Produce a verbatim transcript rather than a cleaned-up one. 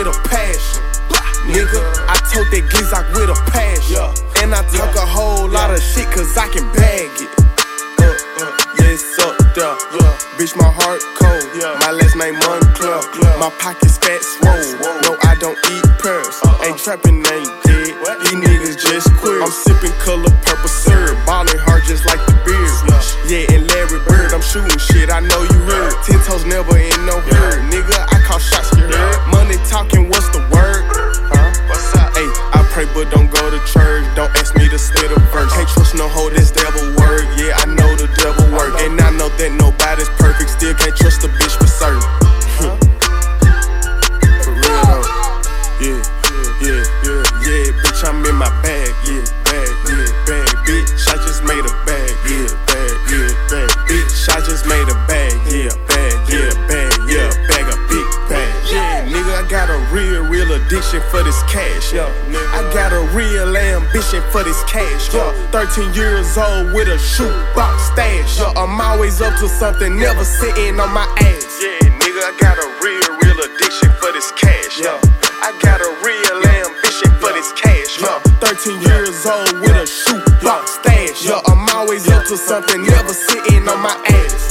a passion. Nigga, I told that Gizak with a passion. And I talk a whole lot of shit cause I can bag it. Uh, uh, yeah, it's up there. Bitch, my heart cold. My last name Moncler. My pockets fat swole. No, I don't eat pearls. Ain't trapping, ain't dead. These niggas just queer. I'm sipping color purple syrup. Ballin' hard just like the beard. Yeah, and Larry Bird, I'm shooting shit, I know you heard. Ten toes never in no hurt. Nigga, I call shots, you heard. Money talking, what's the word? Huh? What's up? Hey, I pray but don't go to church. Don't ask me to spit a verse. Can't trust no hoe, this devil work. Yeah, I know the devil work. And I know that nobody's perfect. Still can't trust a bitch for certain. For real though. Yeah, yeah, yeah, yeah. Bitch, I'm in my bag. Yeah, bag, yeah, bag. Bitch, I just made a bag. Yeah, bag, yeah, bag. Bitch, I just made a bag. Yeah, bag, yeah, bag, yeah, bag, a big bag. Yeah, nigga, I got a real, real addiction for this cash. Yeah, I got a real ambition for this cash. Yeah, thirteen years old with a shoebox stash. Yeah, I'm always up to something, never sitting on my ass. Yeah, nigga, I got a real, real addiction for this cash. Yeah, I got a real ambition for this cash. Yeah, thirteen years old with a shoebox stash. Yeah, I'm always up to something, never sitting on my ass.